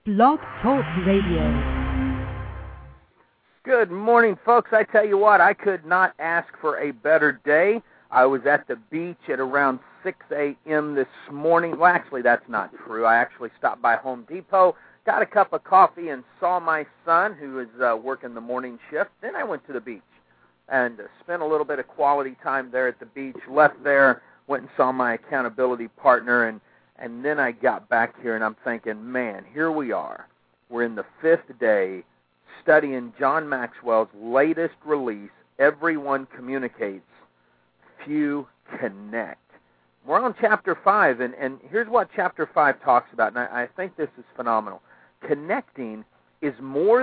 Blog Talk Radio. Good morning, folks. I tell you what, I could not ask for a better day. I was at the beach at around 6 a.m. this morning. Well, actually, that's not true. I actually stopped by Home Depot, got a cup of coffee, and saw my son, who is working the morning shift. Then I went to the beach and spent a little bit of quality time there at the beach, left there, went and saw my accountability partner, and then I got back here, and I'm thinking, man, here we are. We're in the fifth day studying John Maxwell's latest release, Everyone Communicates, Few Connect. We're on Chapter 5, and here's what Chapter 5 talks about, and I think this is phenomenal. Connecting is more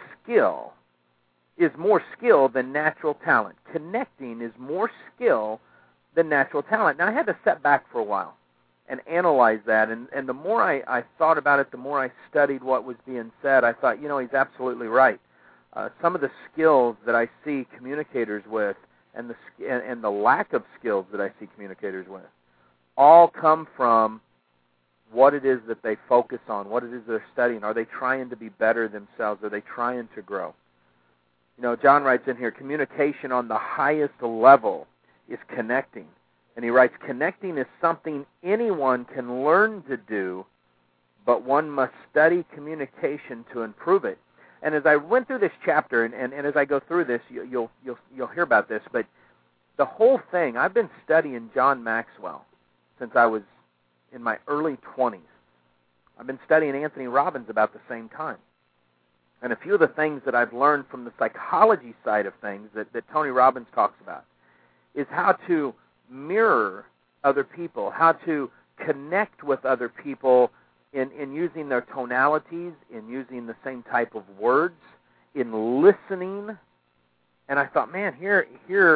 skill than natural talent. Connecting is more skill than natural talent. Now, I had to step back for a while and analyze that, and the more I thought about it, the more I studied what was being said, I thought, he's absolutely right. Some of the skills that I see communicators with and the lack of skills that I see communicators with all come from what it is that they focus on, what it is they're studying. Are they trying to be better themselves? Are they trying to grow? John writes in here, communication on the highest level is connecting. And he writes, connecting is something anyone can learn to do, but one must study communication to improve it. And as I went through this chapter, and as I go through this, you'll hear about this, but the whole thing, I've been studying John Maxwell since I was in my early 20s. I've been studying Anthony Robbins about the same time. And a few of the things that I've learned from the psychology side of things that Tony Robbins talks about is how to mirror other people, how to connect with other people in using their tonalities, in using the same type of words, in listening. And I thought, man, here,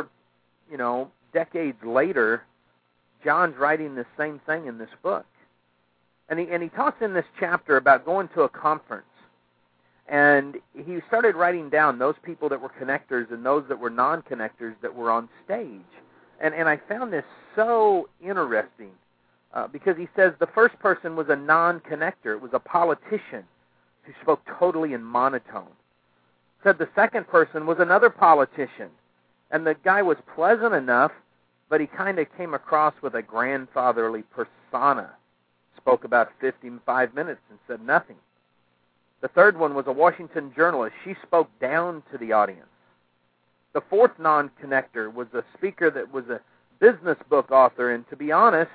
decades later, John's writing the same thing in this book. And he talks in this chapter about going to a conference. And he started writing down those people that were connectors and those that were non-connectors that were on stage. And I found this so interesting because he says the first person was a non-connector. It was a politician who spoke totally in monotone. Said the second person was another politician. And the guy was pleasant enough, but he kind of came across with a grandfatherly persona. Spoke about 55 minutes and said nothing. The third one was a Washington journalist. She spoke down to the audience. The fourth non-connector was a speaker that was a business book author, and to be honest,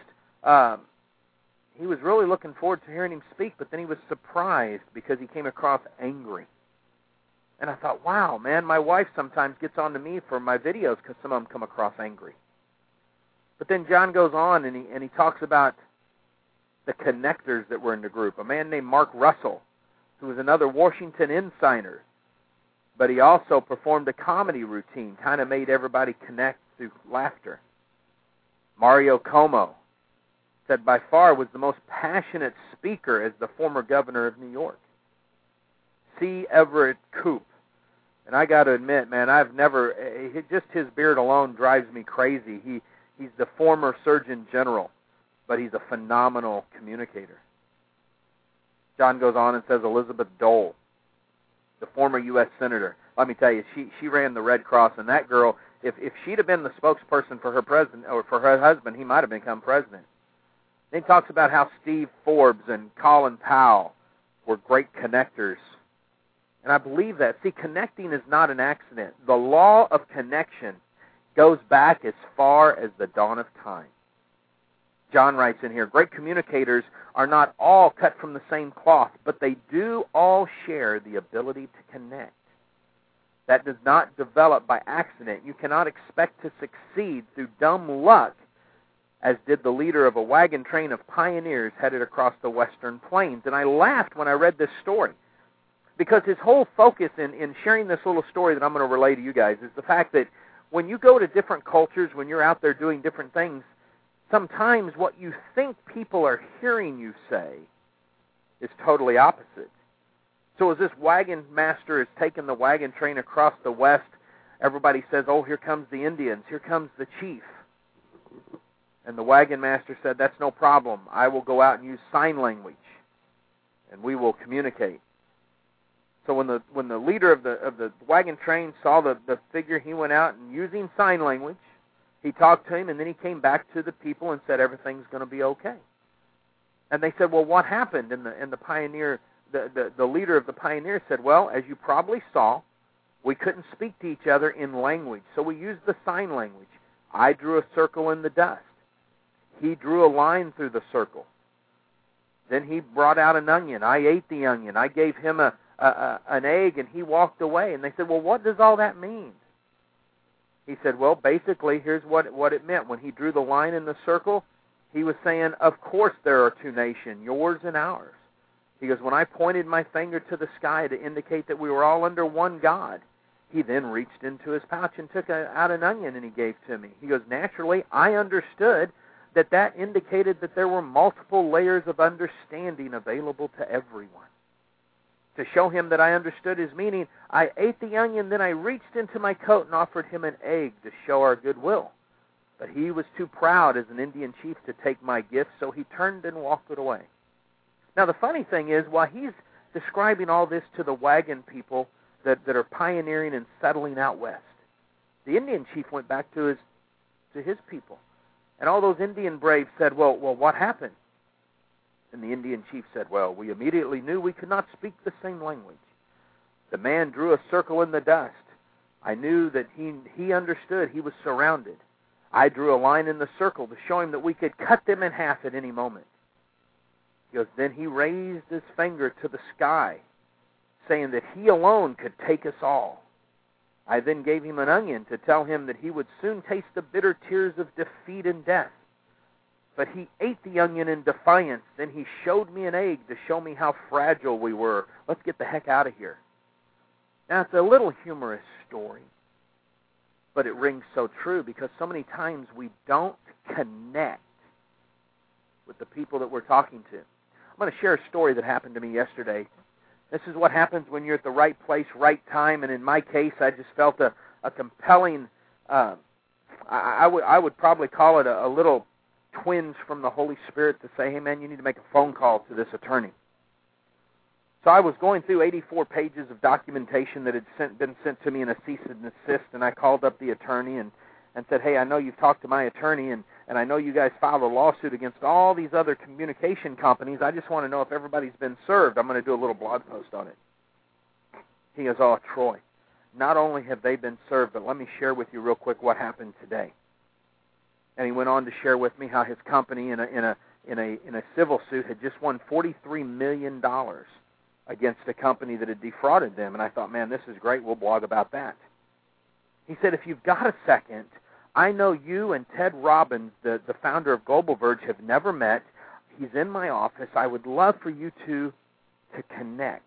he was really looking forward to hearing him speak, but then he was surprised because he came across angry. And I thought, wow, man, my wife sometimes gets on to me for my videos because some of them come across angry. But then John goes on, and he talks about the connectors that were in the group. A man named Mark Russell, who was another Washington insider, but he also performed a comedy routine, kind of made everybody connect through laughter. Mario Cuomo said by far was the most passionate speaker as the former governor of New York. C. Everett Koop. And I got to admit, man, just his beard alone drives me crazy. He's the former Surgeon General, but he's a phenomenal communicator. John goes on and says Elizabeth Dole, the former U.S. Senator. Let me tell you, she ran the Red Cross, and that girl, if she'd have been the spokesperson for her president or for her husband, he might have become president. Then he talks about how Steve Forbes and Colin Powell were great connectors. And I believe that. See, connecting is not an accident. The law of connection goes back as far as the dawn of time. John writes in here, great communicators are not all cut from the same cloth, but they do all share the ability to connect. That does not develop by accident. You cannot expect to succeed through dumb luck, as did the leader of a wagon train of pioneers headed across the Western Plains. And I laughed when I read this story, because his whole focus in sharing this little story that I'm going to relay to you guys is the fact that when you go to different cultures, when you're out there doing different things, sometimes what you think people are hearing you say is totally opposite. So as this wagon master is taking the wagon train across the West, everybody says, oh, here comes the Indians, here comes the chief. And the wagon master said, that's no problem. I will go out and use sign language. and we will communicate. So when the leader of the wagon train saw the figure, he went out and using sign language, he talked to him, and then he came back to the people and said everything's going to be okay. And they said, well, what happened? And the pioneer, the leader of the pioneers said, well, as you probably saw, we couldn't speak to each other in language, so we used the sign language. I drew a circle in the dust. He drew a line through the circle. Then he brought out an onion. I ate the onion. I gave him an egg, and he walked away. And they said, well, what does all that mean? He said, well, basically, here's what it meant. When he drew the line in the circle, he was saying, of course there are two nations, yours and ours. He goes, when I pointed my finger to the sky to indicate that we were all under one God, he then reached into his pouch and took out an onion and he gave to me. He goes, naturally, I understood that indicated that there were multiple layers of understanding available to everyone. To show him that I understood his meaning, I ate the onion, then I reached into my coat and offered him an egg to show our goodwill. But he was too proud as an Indian chief to take my gift, so he turned and walked away. Now the funny thing is, while he's describing all this to the wagon people that are pioneering and settling out west, the Indian chief went back to his people. And all those Indian braves said, well, what happened? And the Indian chief said, well, we immediately knew we could not speak the same language. The man drew a circle in the dust. I knew that he understood he was surrounded. I drew a line in the circle to show him that we could cut them in half at any moment. He goes, then he raised his finger to the sky, saying that he alone could take us all. I then gave him an onion to tell him that he would soon taste the bitter tears of defeat and death. But he ate the onion in defiance. Then he showed me an egg to show me how fragile we were. Let's get the heck out of here. Now, it's a little humorous story, but it rings so true because so many times we don't connect with the people that we're talking to. I'm going to share a story that happened to me yesterday. This is what happens when you're at the right place, right time, and in my case, I just felt a compelling, I would probably call it a little twinge from the Holy Spirit to say, hey man, you need to make a phone call to this attorney. So I was going through 84 pages of documentation that had been sent to me in a cease and desist, and I called up the attorney and said, hey, I know you've talked to my attorney, and I know you guys filed a lawsuit against all these other communication companies. I just want to know if everybody's been served. I'm going to do a little blog post on it. He goes, oh, Troy, not only have they been served, but let me share with you real quick what happened today. And he went on to share with me how his company in a civil suit had just won $43 million against a company that had defrauded them. And I thought, man, this is great. We'll blog about that. He said, if you've got a second, I know you and Ted Robbins, the founder of Global Verge, have never met. He's in my office. I would love for you to connect.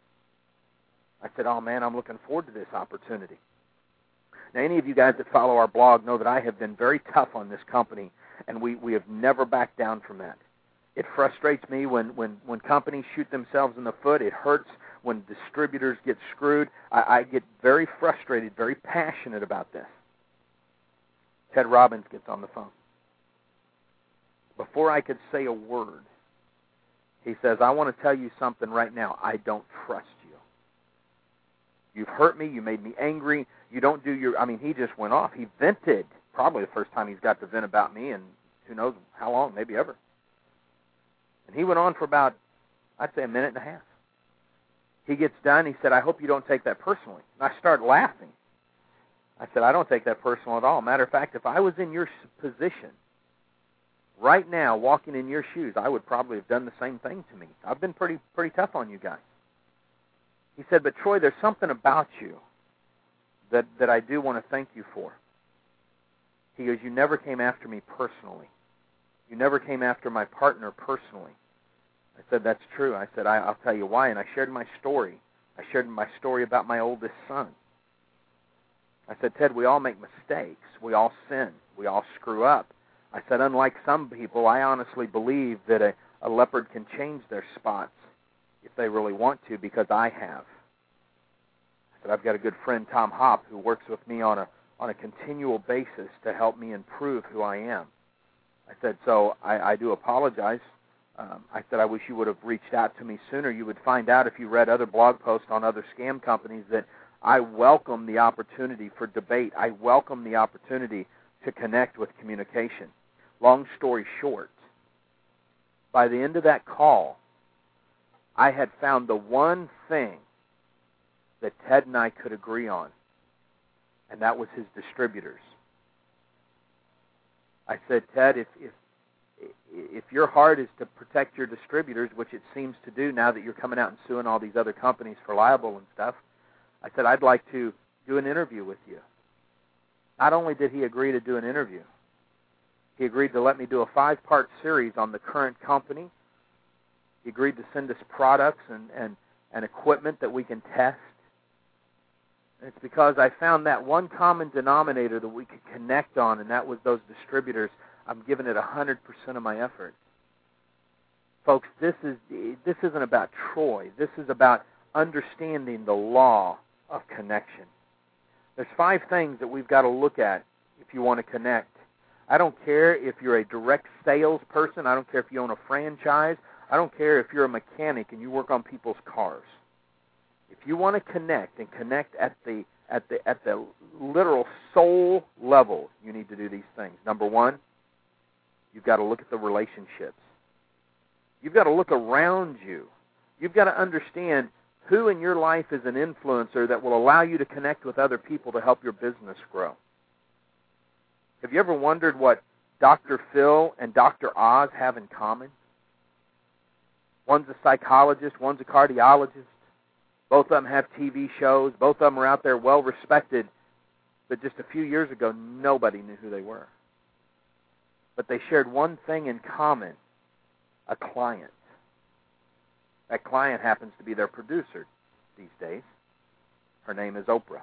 I said, oh, man, I'm looking forward to this opportunity. Now, any of you guys that follow our blog know that I have been very tough on this company, and we have never backed down from that. It frustrates me when companies shoot themselves in the foot. It hurts when distributors get screwed. I get very frustrated, very passionate about this. Ted Robbins gets on the phone. Before I could say a word, he says, I want to tell you something right now. I don't trust you. You've hurt me. You made me angry. You don't do your... I mean, he just went off. He vented. Probably the first time he's got to vent about me, and who knows how long, maybe ever. And he went on for about, I'd say, a minute and a half. He gets done. He said, I hope you don't take that personally. And I started laughing. I said, I don't take that personal at all. Matter of fact, if I was in your position right now, walking in your shoes, I would probably have done the same thing to me. I've been pretty tough on you guys. He said, but Troy, there's something about you that I do want to thank you for. He goes, you never came after me personally. You never came after my partner personally. I said, that's true. I said, I'll tell you why. And I shared my story. I shared my story about my oldest son. I said, Ted, we all make mistakes. We all sin. We all screw up. I said, unlike some people, I honestly believe that a leopard can change their spots if they really want to, because I have. I said, I've got a good friend, Tom Hopp, who works with me on a continual basis to help me improve who I am. I said, so I do apologize I said, I wish you would have reached out to me sooner. You would find out if you read other blog posts on other scam companies that I welcome the opportunity for debate. I welcome the opportunity to connect with communication. Long story short, by the end of that call, I had found the one thing that Ted and I could agree on, and that was his distributors. I said, Ted, if your heart is to protect your distributors, which it seems to do now that you're coming out and suing all these other companies for libel and stuff, I said, I'd like to do an interview with you. Not only did he agree to do an interview, he agreed to let me do a 5-part series on the current company. He agreed to send us products and equipment that we can test. And it's because I found that one common denominator that we could connect on, and that was those distributors. I'm giving it 100% of my effort. Folks, this isn't about Troy. This is about understanding the law of connection. There's 5 things that we've got to look at if you want to connect. I don't care if you're a direct sales person. I don't care if you own a franchise. I don't care if you're a mechanic and you work on people's cars. If you want to connect and connect at the literal soul level, you need to do these things. Number 1, you've got to look at the relationships. You've got to look around you. You've got to understand who in your life is an influencer that will allow you to connect with other people to help your business grow. Have you ever wondered what Dr. Phil and Dr. Oz have in common? One's a psychologist, one's a cardiologist. Both of them have TV shows. Both of them are out there well-respected. But just a few years ago, nobody knew who they were. But they shared one thing in common, a client. That client happens to be their producer these days. Her name is Oprah.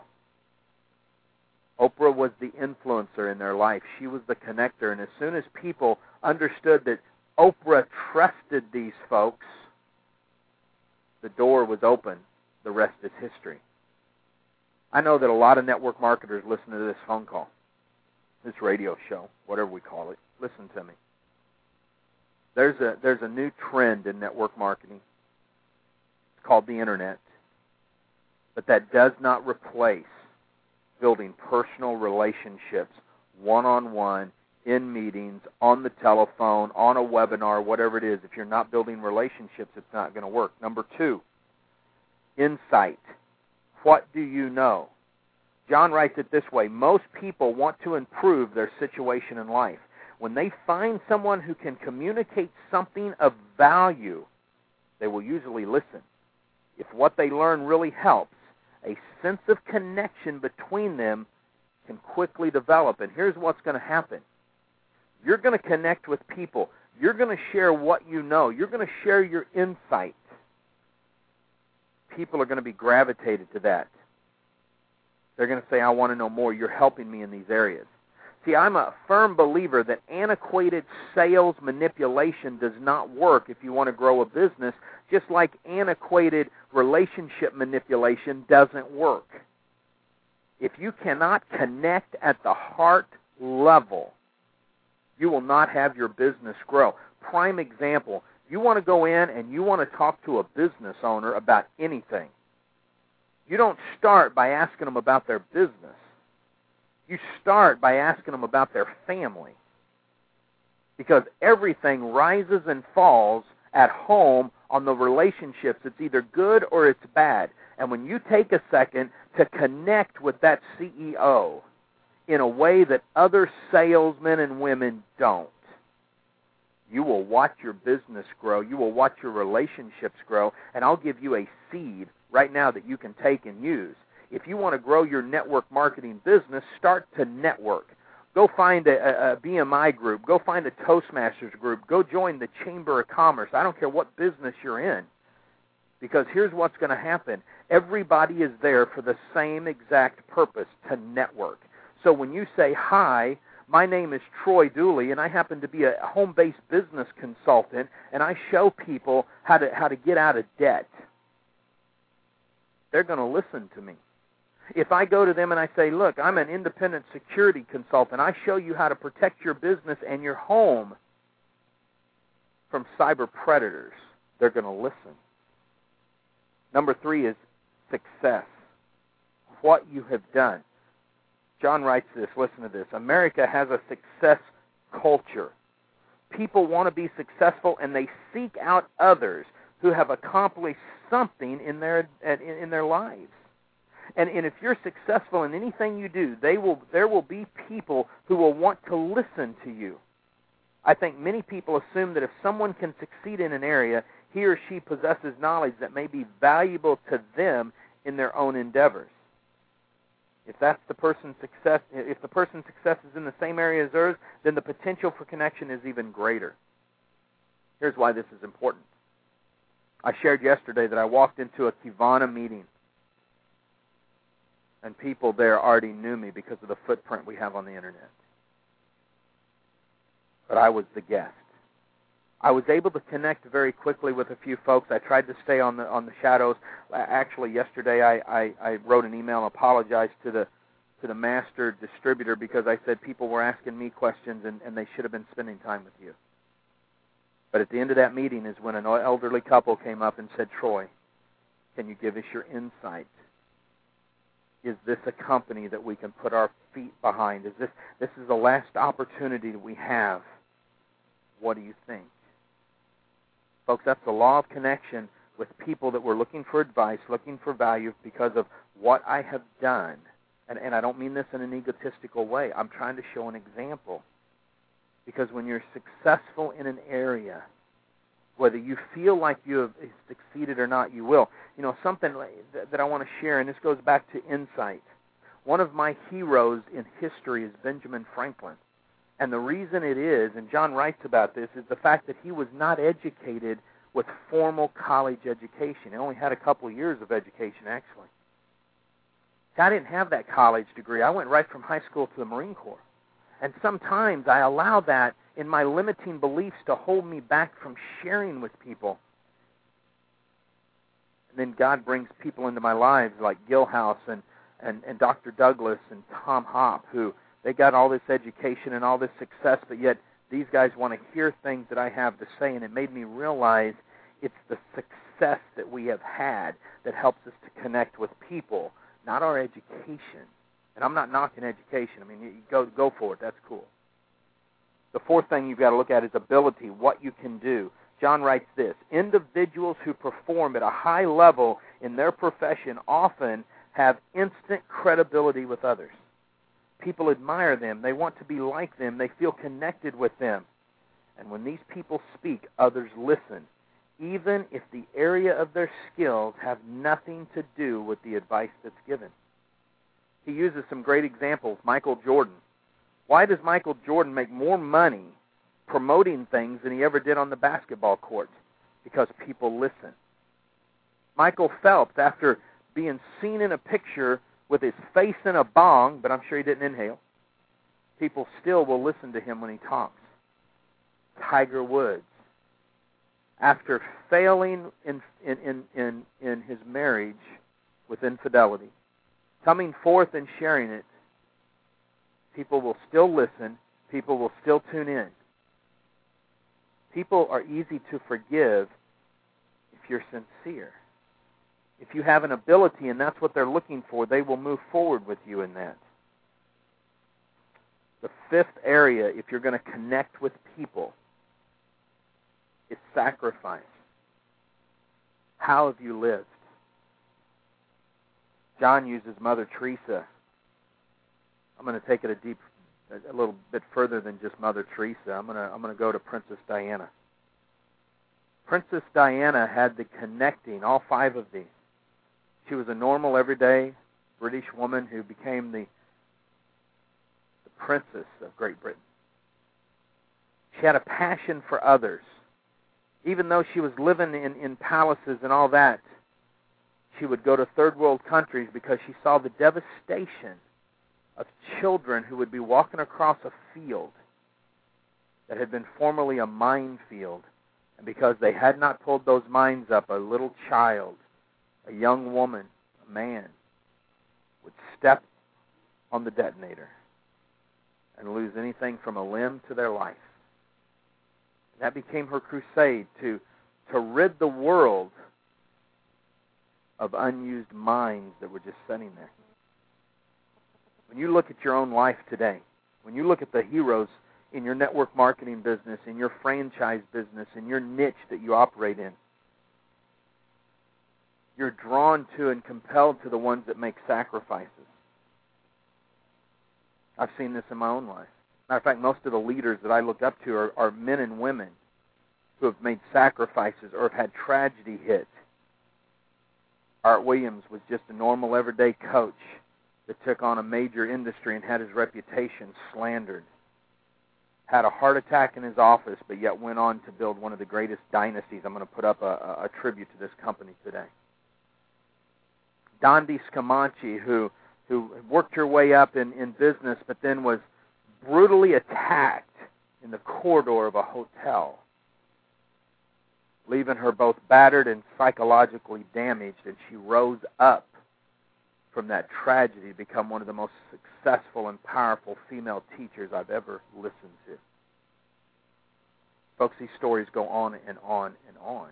Oprah was the influencer in their life. She was the connector. And as soon as people understood that Oprah trusted these folks, the door was open. The rest is history. I know that a lot of network marketers listen to this phone call, this radio show, whatever we call it. Listen to me. There's a new trend in network marketing. It's called the Internet. But that does not replace building personal relationships one-on-one, in meetings, on the telephone, on a webinar, whatever it is. If you're not building relationships, it's not going to work. Number 2, insight. What do you know? John writes it this way: most people want to improve their situation in life. When they find someone who can communicate something of value, they will usually listen. If what they learn really helps, a sense of connection between them can quickly develop. And here's what's going to happen. You're going to connect with people. You're going to share what you know. You're going to share your insight. People are going to be gravitated to that. They're going to say, I want to know more. You're helping me in these areas. See, I'm a firm believer that antiquated sales manipulation does not work if you want to grow a business, just like antiquated relationship manipulation doesn't work. If you cannot connect at the heart level, you will not have your business grow. Prime example, you want to go in and you want to talk to a business owner about anything. You don't start by asking them about their business. You start by asking them about their family. Because everything rises and falls at home on the relationships. It's either good or it's bad. And when you take a second to connect with that CEO in a way that other salesmen and women don't, you will watch your business grow. You will watch your relationships grow. And I'll give you a seed right now that you can take and use. If you want to grow your network marketing business, start to network. Go find a BMI group. Go find a Toastmasters group. Go join the Chamber of Commerce. I don't care what business you're in. Because here's what's going to happen. Everybody is there for the same exact purpose, to network. So when you say, hi, my name is Troy Dooley, and I happen to be a home-based business consultant, and I show people how to get out of debt, they're going to listen to me. If I go to them and I say, look, I'm an independent security consultant. I show you how to protect your business and your home from cyber predators, they're going to listen. Number 3 is success. What you have done. John writes this, listen to this. America has a success culture. People want to be successful, and they seek out others who have accomplished something in their lives. And if you're successful in anything you do, there will be people who will want to listen to you. I think many people assume that if someone can succeed in an area, he or she possesses knowledge that may be valuable to them in their own endeavors. If that's the person's success, if the person's success is in the same area as theirs, then the potential for connection is even greater. Here's why this is important. I shared yesterday that I walked into a Kivana meeting, and people there already knew me because of the footprint we have on the internet. But I was the guest. I was able to connect very quickly with a few folks. I tried to stay on the shadows. Actually, yesterday I wrote an email and apologized to the master distributor because I said people were asking me questions and they should have been spending time with you. But at the end of that meeting is when an elderly couple came up and said, Troy, can you give us your insight? Is this a company that we can put our feet behind? This is the last opportunity that we have? What do you think? Folks, that's the law of connection with people that were looking for advice, looking for value because of what I have done. And I don't mean this in an egotistical way. I'm trying to show an example. Because when you're successful in an area, whether you feel like you have succeeded or not, you will. You know, something that I want to share, and this goes back to insight. One of my heroes in history is Benjamin Franklin. And the reason it is, and John writes about this, is the fact that he was not educated with formal college education. He only had a couple of years of education, actually. I didn't have that college degree. I went right from high school to the Marine Corps. And sometimes I allow that in my limiting beliefs to hold me back from sharing with people. And then God brings people into my lives like Gil House and Dr. Douglas and Tom Hopp, who they got all this education and all this success, but yet these guys want to hear things that I have to say, and it made me realize it's the success that we have had that helps us to connect with people, not our education. And I'm not knocking education. I mean, you go for it. That's cool. The fourth thing you've got to look at is ability, what you can do. John writes this, individuals who perform at a high level in their profession often have instant credibility with others. People admire them. They want to be like them. They feel connected with them. And when these people speak, others listen, even if the area of their skills have nothing to do with the advice that's given. He uses some great examples. Michael Jordan. Why does Michael Jordan make more money promoting things than he ever did on the basketball court? Because people listen. Michael Phelps, after being seen in a picture with his face in a bong, but I'm sure he didn't inhale, people still will listen to him when he talks. Tiger Woods, after failing in his marriage with infidelity, coming forth and sharing it, people will still listen, people will still tune in. People are easy to forgive if you're sincere. If you have an ability and that's what they're looking for, they will move forward with you in that. The fifth area, if you're going to connect with people, is sacrifice. How have you lived? John uses Mother Teresa. I'm going to take it a little bit further than just Mother Teresa. I'm going to go to Princess Diana. Princess Diana had the connecting, all five of these. She was a normal, everyday British woman who became the princess of Great Britain. She had a passion for others. Even though she was living in palaces and all that, she would go to third world countries because she saw the devastation of children who would be walking across a field that had been formerly a minefield. And because they had not pulled those mines up, a little child, a young woman, a man, would step on the detonator and lose anything from a limb to their life. That became her crusade to rid the world of unused minds that were just sitting there. When you look at your own life today, when you look at the heroes in your network marketing business, in your franchise business, in your niche that you operate in, you're drawn to and compelled to the ones that make sacrifices. I've seen this in my own life. Matter of fact, most of the leaders that I look up to are men and women who have made sacrifices or have had tragedy hit. Art Williams was just a normal, everyday coach that took on a major industry and had his reputation slandered. Had a heart attack in his office, but yet went on to build one of the greatest dynasties. I'm going to put up a tribute to this company today. Dondi Scamanci, who worked her way up in business, but then was brutally attacked in the corridor of a hotel, leaving her both battered and psychologically damaged, and she rose up from that tragedy to become one of the most successful and powerful female teachers I've ever listened to. Folks, these stories go on and on and on.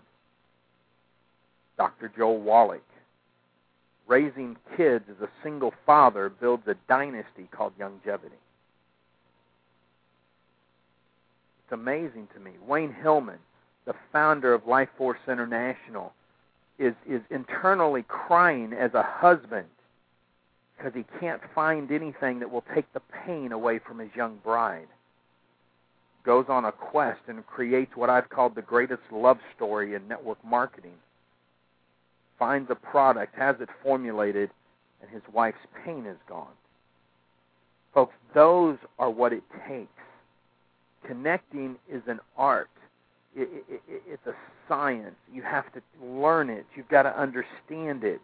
Dr. Joel Wallach, raising kids as a single father, builds a dynasty called Youngevity. It's amazing to me. Wayne Hillman, the founder of Life Force International, is internally crying as a husband because he can't find anything that will take the pain away from his young bride. Goes on a quest and creates what I've called the greatest love story in network marketing. Finds a product, has it formulated, and his wife's pain is gone. Folks, those are what it takes. Connecting is an art. It's a science. You have to learn it. You've got to understand it.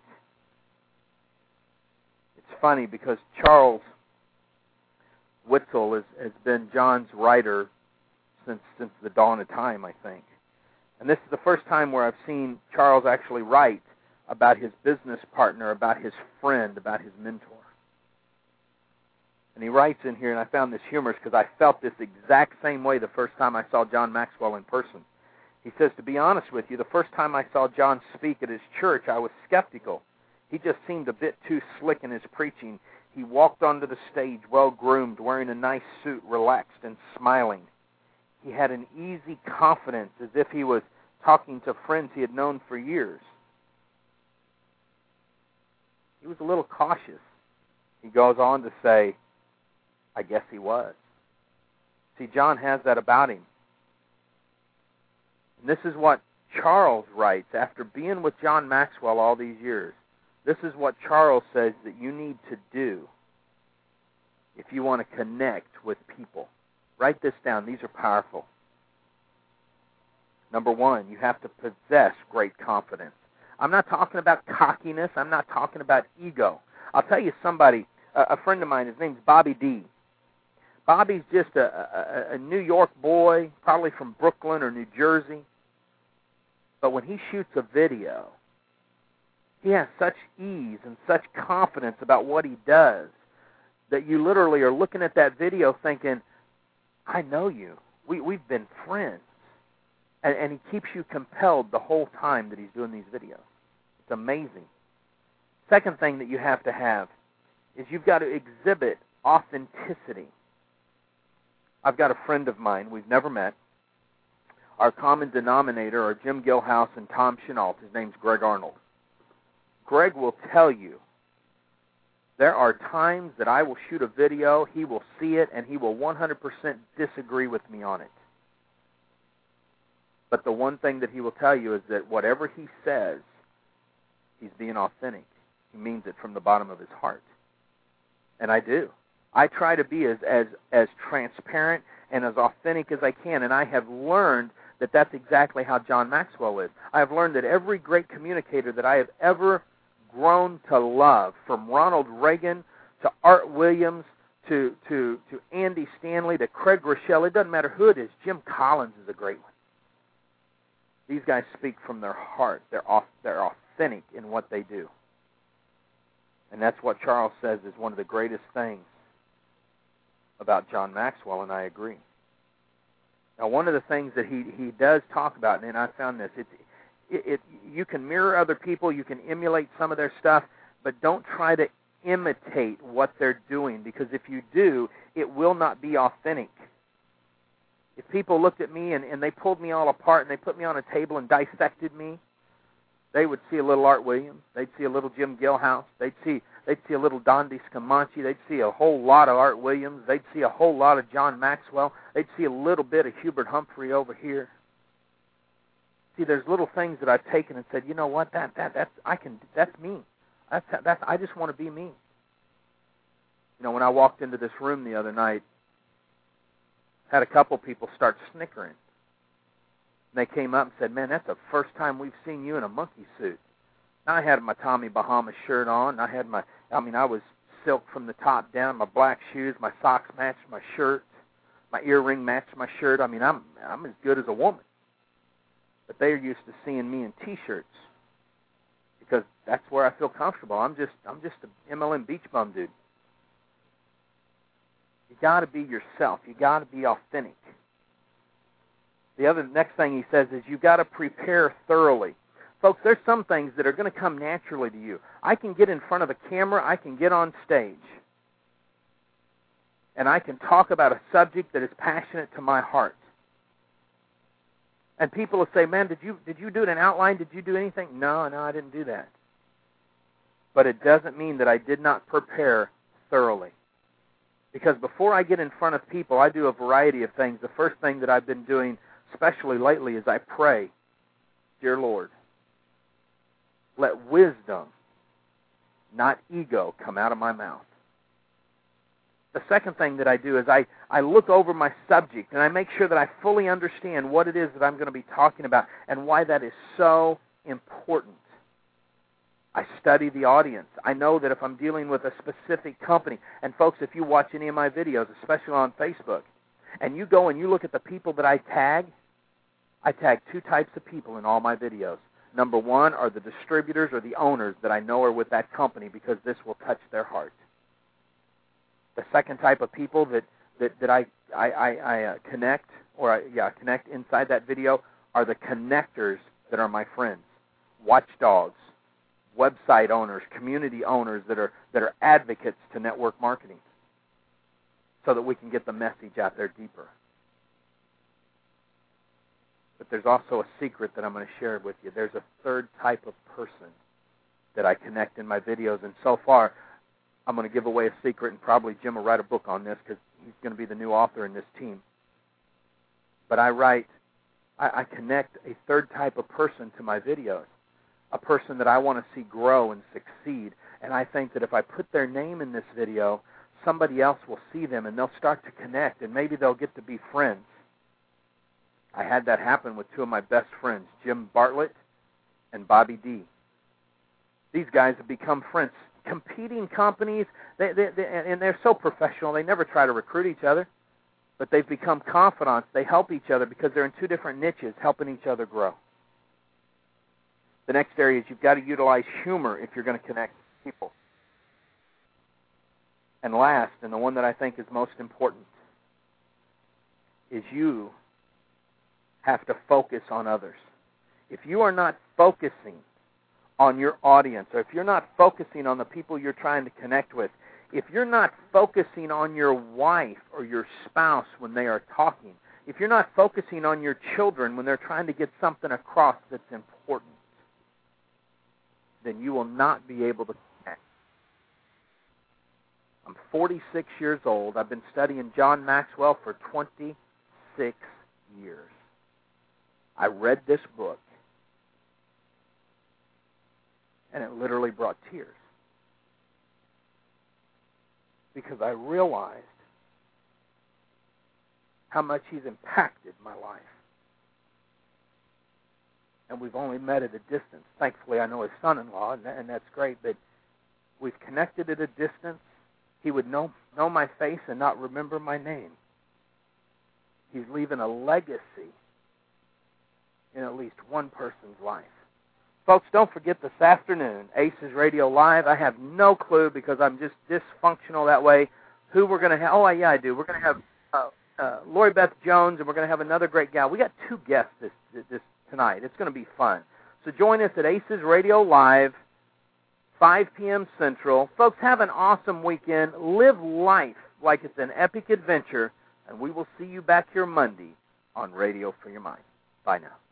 It's funny because Charles Witzel has been John's writer since the dawn of time, I think. And this is the first time where I've seen Charles actually write about his business partner, about his friend, about his mentor. And he writes in here, and I found this humorous because I felt this exact same way the first time I saw John Maxwell in person. He says, to be honest with you, the first time I saw John speak at his church, I was skeptical. He just seemed a bit too slick in his preaching. He walked onto the stage well-groomed, wearing a nice suit, relaxed and smiling. He had an easy confidence as if he was talking to friends he had known for years. He was a little cautious. He goes on to say, I guess he was. See, John has that about him. And this is what Charles writes after being with John Maxwell all these years. This is what Charles says that you need to do if you want to connect with people. Write this down. These are powerful. Number one, you have to possess great confidence. I'm not talking about cockiness. I'm not talking about ego. I'll tell you somebody, a friend of mine, his name's Bobby D. Bobby's just a New York boy, probably from Brooklyn or New Jersey. But when he shoots a video, he has such ease and such confidence about what he does that you literally are looking at that video thinking, I know you. We've been friends. And he keeps you compelled the whole time that he's doing these videos. It's amazing. Second thing that you have to have is you've got to exhibit authenticity. I've got a friend of mine. We've never met. Our common denominator are Jim Gilhouse and Tom Chenault. His name's Greg Arnold. Greg will tell you there are times that I will shoot a video, he will see it, and he will 100% disagree with me on it. But the one thing that he will tell you is that whatever he says, he's being authentic. He means it from the bottom of his heart. And I do. I try to be as transparent and as authentic as I can, and I have learned that that's exactly how John Maxwell is. I have learned that every great communicator that I have ever grown to love, from Ronald Reagan to Art Williams to Andy Stanley to Craig Rochelle, it doesn't matter who it is, Jim Collins is a great one. These guys speak from their heart. They're authentic in what they do. And that's what Charles says is one of the greatest things about John Maxwell, and I agree. Now, one of the things that he does talk about, and I found this, you can mirror other people, you can emulate some of their stuff, but don't try to imitate what they're doing, because if you do, it will not be authentic. If people looked at me and they pulled me all apart and they put me on a table and dissected me, they would see a little Art Williams, they'd see a little Jim Gilhouse, they'd see a little Don DeScamanci, they'd see a whole lot of Art Williams, they'd see a whole lot of John Maxwell, they'd see a little bit of Hubert Humphrey over here. See, there's little things that I've taken and said, you know what, that's me. I just want to be me. You know, when I walked into this room the other night, had a couple people start snickering. And they came up and said, man, that's the first time we've seen you in a monkey suit. Now, I had my Tommy Bahama shirt on. I was silk from the top down, my black shoes, my socks matched my shirt, my earring matched my shirt. I mean, I'm as good as a woman. But they're used to seeing me in T-shirts because that's where I feel comfortable. I'm just an MLM beach bum dude. You got to be yourself. You got to be authentic. The next thing he says is you got to prepare thoroughly. Folks, there's some things that are going to come naturally to you. I can get in front of a camera. I can get on stage. And I can talk about a subject that is passionate to my heart. And people will say, man, did you do an outline? Did you do anything? No, I didn't do that. But it doesn't mean that I did not prepare thoroughly. Because before I get in front of people, I do a variety of things. The first thing that I've been doing, especially lately, is I pray, dear Lord, let wisdom, not ego, come out of my mouth. The second thing that I do is I look over my subject and I make sure that I fully understand what it is that I'm going to be talking about and why that is so important. I study the audience. I know that if I'm dealing with a specific company, and folks, if you watch any of my videos, especially on Facebook, and you go and you look at the people that I tag two types of people in all my videos. Number one are the distributors or the owners that I know are with that company because this will touch their heart. The second type of people that I connect connect inside that video are the connectors that are my friends, watchdogs, website owners, community owners that are advocates to network marketing so that we can get the message out there deeper. But there's also a secret that I'm going to share with you. There's a third type of person that I connect in my videos, and so far I'm going to give away a secret, and probably Jim will write a book on this because he's going to be the new author in this team. But I connect a third type of person to my videos, a person that I want to see grow and succeed. And I think that if I put their name in this video, somebody else will see them and they'll start to connect, and maybe they'll get to be friends. I had that happen with two of my best friends, Jim Bartlett and Bobby D. These guys have become friends. Competing companies, and they're so professional, they never try to recruit each other, but they've become confidants. They help each other because they're in two different niches, helping each other grow. The next area is you've got to utilize humor if you're going to connect people. And last, and the one that I think is most important, is you have to focus on others. If you are not focusing on your audience, or if you're not focusing on the people you're trying to connect with, if you're not focusing on your wife or your spouse when they are talking, if you're not focusing on your children when they're trying to get something across that's important, then you will not be able to connect. I'm 46 years old. I've been studying John Maxwell for 26 years. I read this book, and it literally brought tears because I realized how much he's impacted my life. And we've only met at a distance. Thankfully, I know his son-in-law, and that's great, but we've connected at a distance. He would know my face and not remember my name. He's leaving a legacy in at least one person's life. Folks, don't forget this afternoon, Aces Radio Live. I have no clue because I'm just dysfunctional that way who we're going to have. Oh, yeah, I do. We're going to have Lori Beth Jones, and we're going to have another great gal. We got 2 guests this tonight. It's going to be fun. So join us at Aces Radio Live, 5 p.m. Central. Folks, have an awesome weekend. Live life like it's an epic adventure, and we will see you back here Monday on Radio for Your Mind. Bye now.